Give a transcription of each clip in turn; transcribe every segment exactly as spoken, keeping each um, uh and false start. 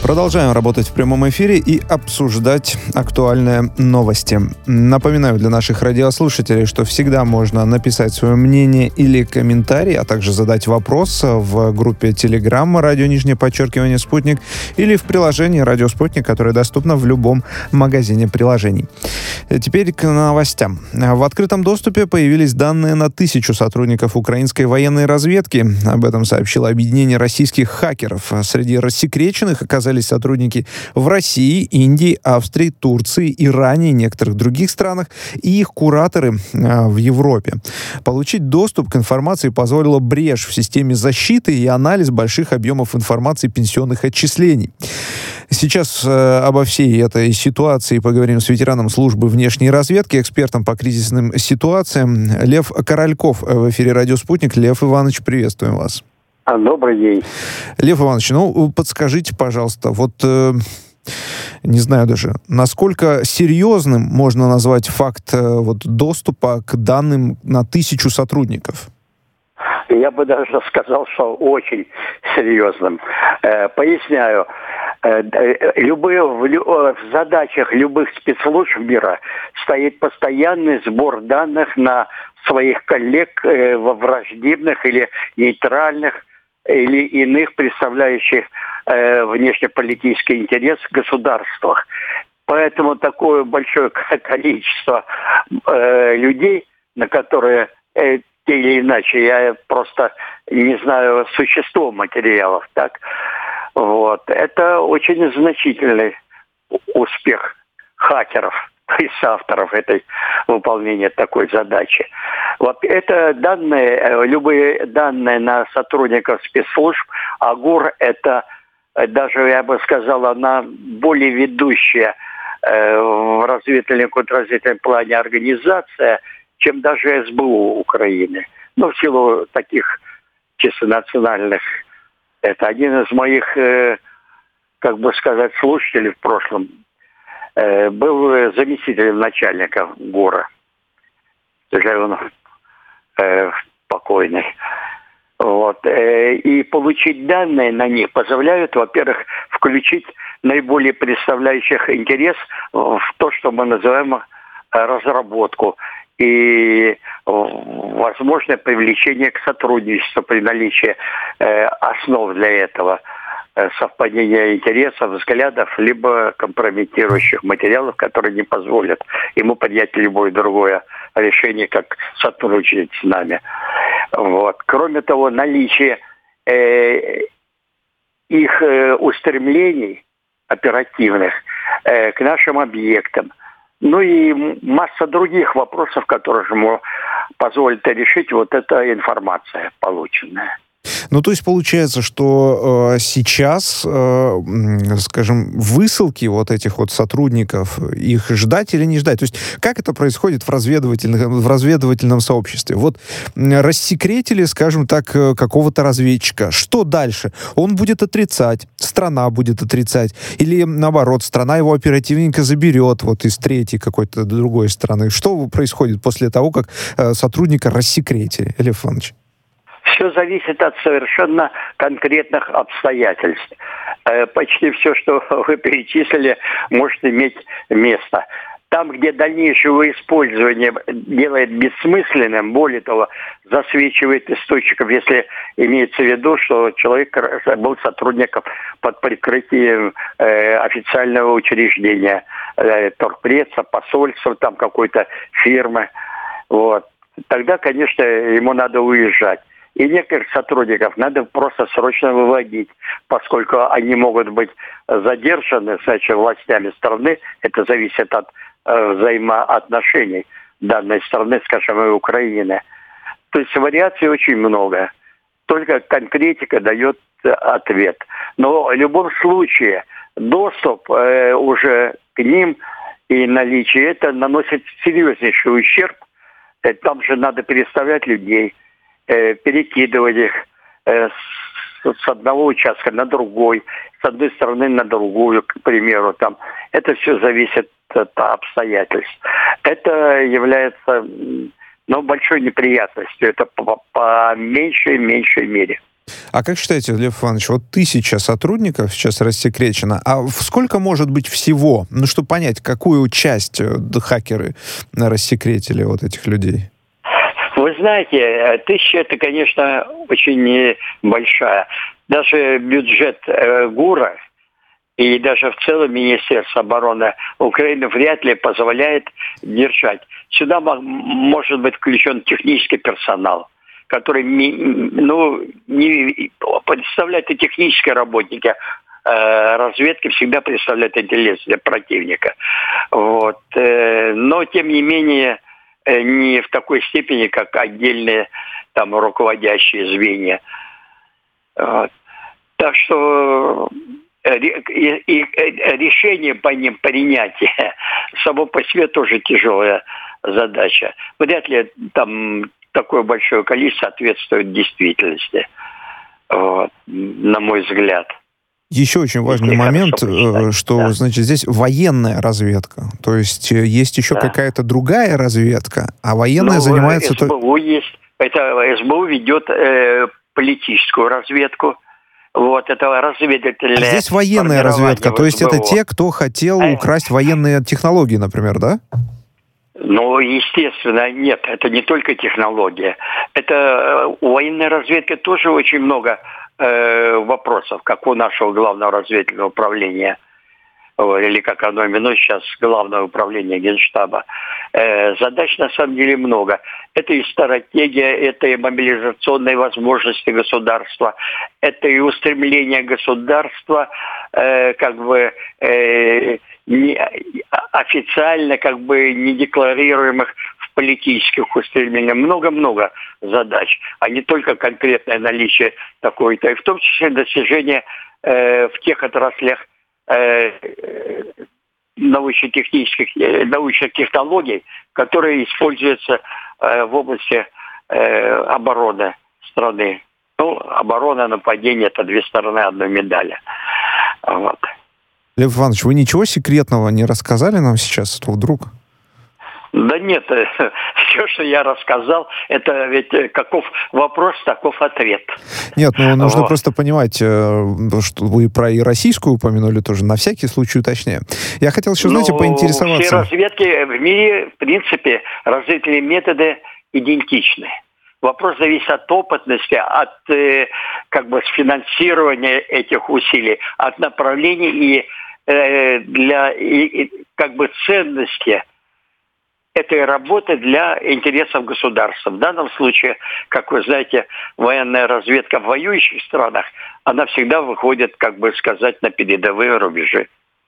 Продолжаем работать в прямом эфире и обсуждать актуальные новости. Напоминаю для наших радиослушателей, что всегда можно написать свое мнение или комментарий, а также задать вопрос в группе Telegram «Радио Нижнее Подчеркивание Спутник» или в приложении «Радио Спутник», которое доступно в любом магазине приложений. Теперь к новостям. В открытом доступе появились данные на тысячу сотрудников украинской военной разведки. Об этом сообщило объединение российских хакеров. Среди рассекреченных оказались сотрудники в России, Индии, Австрии, Турции, Иране и некоторых других странах и их кураторы э, в Европе. Получить доступ к информации позволила брешь в системе защиты и анализ больших объемов информации пенсионных отчислений. Сейчас э, обо всей этой ситуации поговорим с ветераном службы внешней разведки, экспертом по кризисным ситуациям Лев Корольков в эфире «Радио Спутник». Лев Иванович, приветствуем вас. Добрый день. Лев Иванович, ну, подскажите, пожалуйста, вот, э, не знаю даже, насколько серьезным можно назвать факт э, вот, доступа к данным на тысячу сотрудников? Я бы даже сказал, что очень серьезным. Э, поясняю. Э, любые, в, в задачах любых спецслужб мира стоит постоянный сбор данных на своих коллег э, во враждебных или нейтральных или иных представляющих э, внешнеполитический интерес в государствах. Поэтому такое большое количество э, людей, на которые э, те или иначе, я просто не знаю существо материалов, так, вот, это очень значительный успех хакеров и соавторов этой выполнения такой задачи. Вот это данные, любые данные на сотрудников спецслужб, а ГУР это даже, я бы сказал, она более ведущая э, в разведывательном, контрразведывательном плане организация, чем даже СБУ Украины. Ну, в силу таких чисто национальных. Это один из моих, э, как бы сказать, слушателей в прошлом. Был заместителем начальника ГУРа. Уже он э, покойный. Вот. И получить данные на них позволяют, во-первых, включить наиболее представляющих интерес в то, что мы называем разработку. И возможное привлечение к сотрудничеству при наличии э, основ для этого. Совпадение интересов, взглядов, либо компрометирующих материалов, которые не позволят ему принять любое другое решение, как сотрудничать с нами. Вот. Кроме того, наличие э, их э, устремлений оперативных э, к нашим объектам, ну и масса других вопросов, которые ему позволят решить вот эта информация полученная. Ну, то есть получается, что э, сейчас, э, скажем, высылки вот этих вот сотрудников, их ждать или не ждать? То есть как это происходит в разведывательном, в разведывательном сообществе? Вот рассекретили, скажем так, какого-то разведчика. Что дальше? Он будет отрицать, страна будет отрицать, или наоборот, страна его оперативненько заберет вот из третьей какой-то другой страны. Что происходит после того, как э, сотрудника рассекретили, Лев Иванович? Все зависит от совершенно конкретных обстоятельств. Почти все, что вы перечислили, может иметь место. Там, где дальнейшее использование делает бессмысленным, более того, засвечивает источников, если имеется в виду, что человек был сотрудником под прикрытием э, официального учреждения, э, торгпредса, посольства, там какой-то фирмы. Вот. Тогда, конечно, ему надо уезжать. И некоторых сотрудников надо просто срочно выводить, поскольку они могут быть задержаны, значит, властями страны. Это зависит от э, взаимоотношений данной страны, скажем, и Украины. То есть вариаций очень много. Только конкретика дает ответ. Но в любом случае доступ э, уже к ним и наличие это наносит серьезнейший ущерб. Там же надо переставлять людей, перекидывать их с одного участка на другой, с одной стороны на другую, к примеру. Там. Это все зависит от обстоятельств. Это является ну, большой неприятностью. Это по, по меньшей и меньшей мере. А как считаете, Лев Иванович, вот тысяча сотрудников сейчас рассекречено, а сколько может быть всего? Ну, чтобы понять, какую часть хакеры рассекретили вот этих людей? Вы знаете, тысяча это, конечно, очень большая. Даже бюджет э, ГУРа и даже в целом Министерство обороны Украины вряд ли позволяет держать. Сюда может быть включен технический персонал, который, ну, не представляют и технические работники, э, разведки всегда представляют интерес для противника. Вот. Э, но, тем не менее, э, не в такой степени, как отдельные там руководящие звенья. Вот. Так что и, и, и решение по ним принять само по себе тоже тяжелая задача. Вряд ли там такое большое количество соответствует действительности, вот, на мой взгляд. Еще очень важный момент, что, да. значит, здесь военная разведка. То есть есть еще да. какая-то другая разведка, а военная ну, занимается... СБУ есть. Это СБУ ведет э, политическую разведку. Вот, это разведывательное... А здесь военная разведка, то есть это те, кто хотел а... украсть военные технологии, например, да? Ну, естественно, нет, это не только технология. Это у военной разведки тоже очень много э, вопросов, как у нашего главного разведывательного управления, или как оно именуется сейчас, Главное управление Генштаба. Э, задач на самом деле много. Это и стратегия, это и мобилизационные возможности государства, это и устремление государства, э, как бы э, не, официально как бы не декларируемых в политических устремлениях. Много-много задач, а не только конкретное наличие такой-то. И в том числе достижение э, в тех отраслях научно-технических, научных технологий, которые используются в области обороны страны. Ну, оборона, нападение – это две стороны одной медали. Вот. Лев Иванович, вы ничего секретного не рассказали нам сейчас, что вдруг? Да нет, все, что я рассказал, это ведь каков вопрос, таков ответ. Нет, ну нужно вот. просто понимать, что вы про и российскую упомянули тоже, на всякий случай уточняю. Я хотел еще, знаете, ну, поинтересоваться. Все разведки в мире, в принципе, разведывательные методы идентичны. Вопрос зависит от опытности, от как бы финансирования этих усилий, от направлений и э, для и, как бы ценности этой работы для интересов государства. В данном случае, как вы знаете, военная разведка в воюющих странах, она всегда выходит, как бы сказать, на передовые рубежи.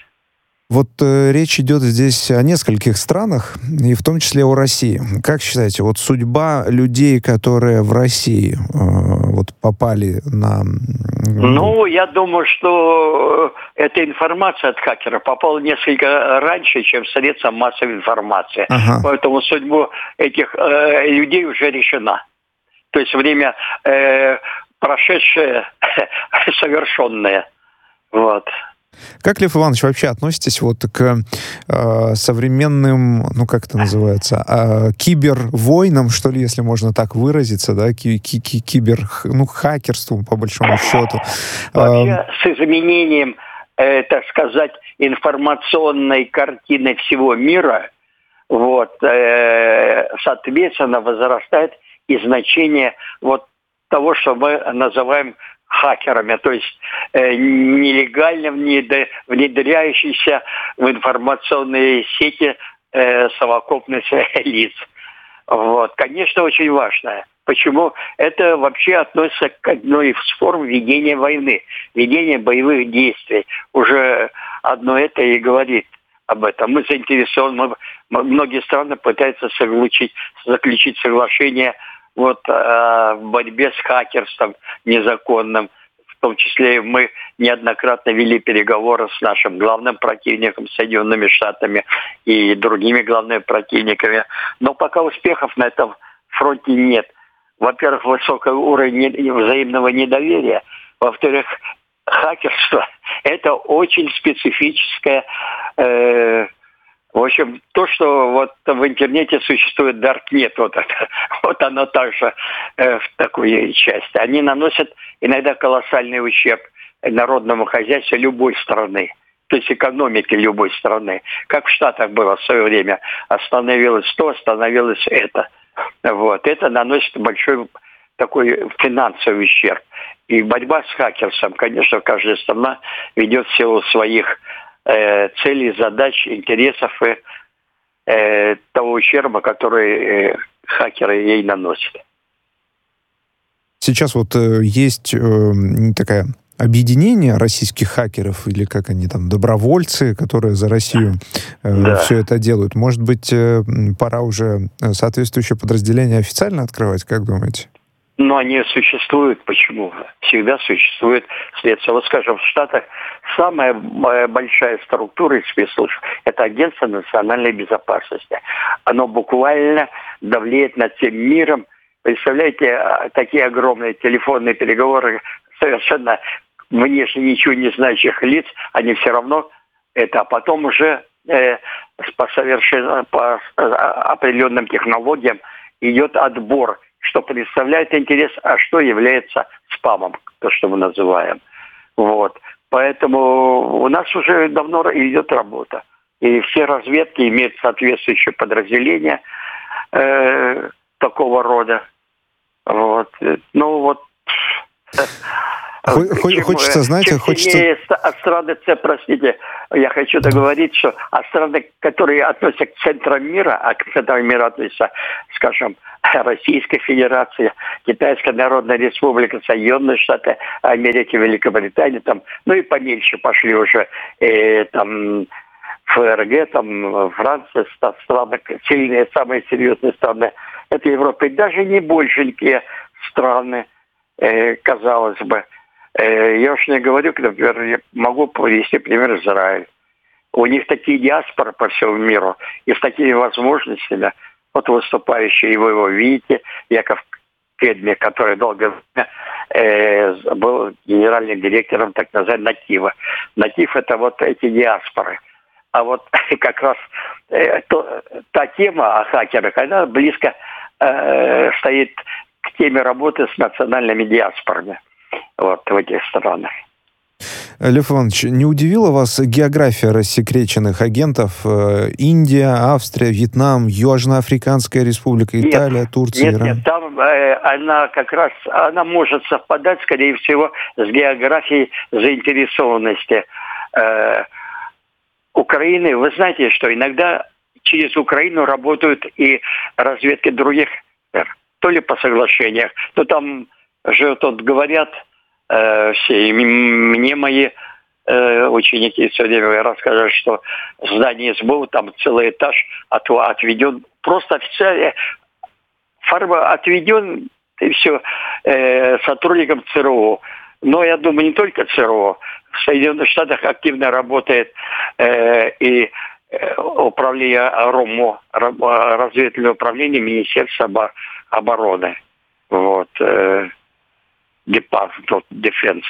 Вот э, речь идет здесь о нескольких странах, и в том числе о России. Как считаете, вот судьба людей, которые в России э, вот попали на... Ну, я думаю, что эта информация от хакера попала несколько раньше, чем средства массовой информации. Ага. Поэтому судьба этих э, людей уже решена. То есть время э, прошедшее, совершенное. Вот. Как, Лев Иванович, вообще относитесь вот к э, современным, ну как это называется, э, кибервойнам, что ли, если можно так выразиться, да, ки- ки- ки- кибер, ну, хакерству, по большому счету? Вообще, с изменением, э, так сказать, информационной картины всего мира, вот, э, соответственно, возрастает и значение вот того, что мы называем хакерами, то есть э, нелегально внедряющиеся в информационные сети э, совокупность лиц. Вот. Конечно, очень важно. Почему? Это вообще относится к одной из форм ведения войны, ведения боевых действий. Уже одно это и говорит об этом. Мы заинтересованы, мы, многие страны пытаются заключить, заключить соглашение вот, э, в борьбе с хакерством незаконным. В том числе мы неоднократно вели переговоры с нашим главным противником, Соединенными Штатами и другими главными противниками. Но пока успехов на этом фронте нет. Во-первых, высокий уровень взаимного недоверия. Во-вторых, хакерство – это очень специфическая э, В общем, то, что вот в интернете существует даркнет, вот это, вот оно также э, в такой части. Они наносят иногда колоссальный ущерб народному хозяйству любой страны, то есть экономике любой страны. Как в Штатах было в свое время. Остановилось то, остановилось это. Вот. Это наносит большой такой финансовый ущерб. И борьба с хакерством, конечно, каждая страна ведет в силу своих э, целей, задач, интересов и э, того ущерба, который э, хакеры ей наносят. Сейчас вот э, есть э, такая объединение российских хакеров, или как они там, добровольцы, которые за Россию э, да. все это делают. Может быть, э, пора уже соответствующее подразделение официально открывать, как думаете? Но они существуют. Почему? Всегда существует следствие. Вот, скажем, в Штатах самая большая структура из спецслужб – это Агентство национальной безопасности. Оно буквально давлеет над всем миром. Представляете, такие огромные телефонные переговоры совершенно внешне ничего не знающих лиц, они все равно это, а потом уже э, по, совершенно, по определенным технологиям идет отбор, что представляет интерес, а что является спамом, то, что мы называем. Вот. Поэтому у нас уже давно идет работа. И все разведки имеют соответствующее подразделение э, такого рода. Вот. Ну вот. Чем, хочется, знаете, чем хочется... страны, простите, я хочу договорить, что а страны, которые относятся к центрам мира, а к центрам мира относятся, скажем, Российская Федерация, Китайская Народная Республика, Соединенные Штаты Америки, Великобритания, там, ну и поменьше пошли уже э, там ФРГ, там Франция, страны, сильные, самые серьезные страны, это Европа, и даже не большенькие страны, э, казалось бы. Я уж не говорю, например, я могу привести пример Израиль. У них такие диаспоры по всему миру и с такими возможностями. Вот выступающий, вы его видите, Яков Кедми, который долго э, был генеральным директором так называемого Натива. Натив – это вот эти диаспоры. А вот как раз э, то, та тема о хакерах, она близко э, стоит к теме работы с национальными диаспорами. Вот в этих странах. Лев Иванович, не удивила вас география рассекреченных агентов? Индия, Австрия, Вьетнам, Южноафриканская республика, Италия, нет, Турция, нет, Иран? Нет, там э, она как раз, она может совпадать, скорее всего, с географией заинтересованности э, Украины. Вы знаете, что иногда через Украину работают и разведки других, то ли по соглашениям, то там же тут говорят, э, все, и мне мои э, ученики все время рассказывают, что здание СБУ, там целый этаж от, отведен, просто официально фарба отведен, и все, э, сотрудникам ЦРУ. Но я думаю, не только ЦРУ. В Соединенных Штатах активно работает э, и э, управление РОМО, разведывательное управление Министерства обороны. Вот. Э, Department of Defense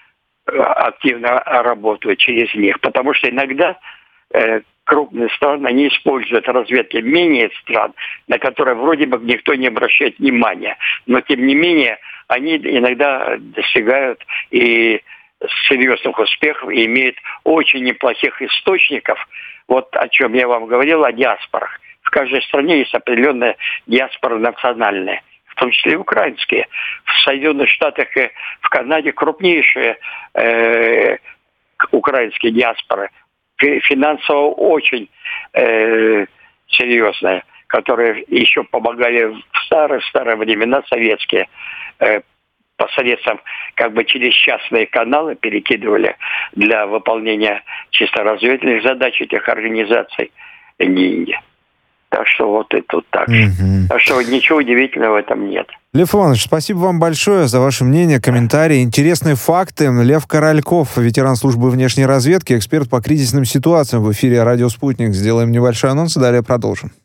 активно работают через них, потому что иногда э, крупные страны, они используют разведки менее стран, на которые вроде бы никто не обращает внимания, но тем не менее они иногда достигают и серьезных успехов и имеют очень неплохих источников. Вот о чем я вам говорил, о диаспорах. В каждой стране есть определенная диаспора национальная, в том числе и украинские. В Соединенных Штатах и в Канаде крупнейшие э, украинские диаспоры, финансово очень э, серьезные, которые еще помогали в старые-старые времена советские, э, посредством как бы через частные каналы перекидывали для выполнения чисто разведывательных задач этих организаций деньги. Так что вот и тут так. Mm-hmm. Так что ничего удивительного в этом нет. Лев Иванович, спасибо вам большое за ваше мнение, комментарии, интересные факты. Лев Корольков, ветеран службы внешней разведки, эксперт по кризисным ситуациям в эфире «Радио Спутник». Сделаем небольшой анонс и далее продолжим.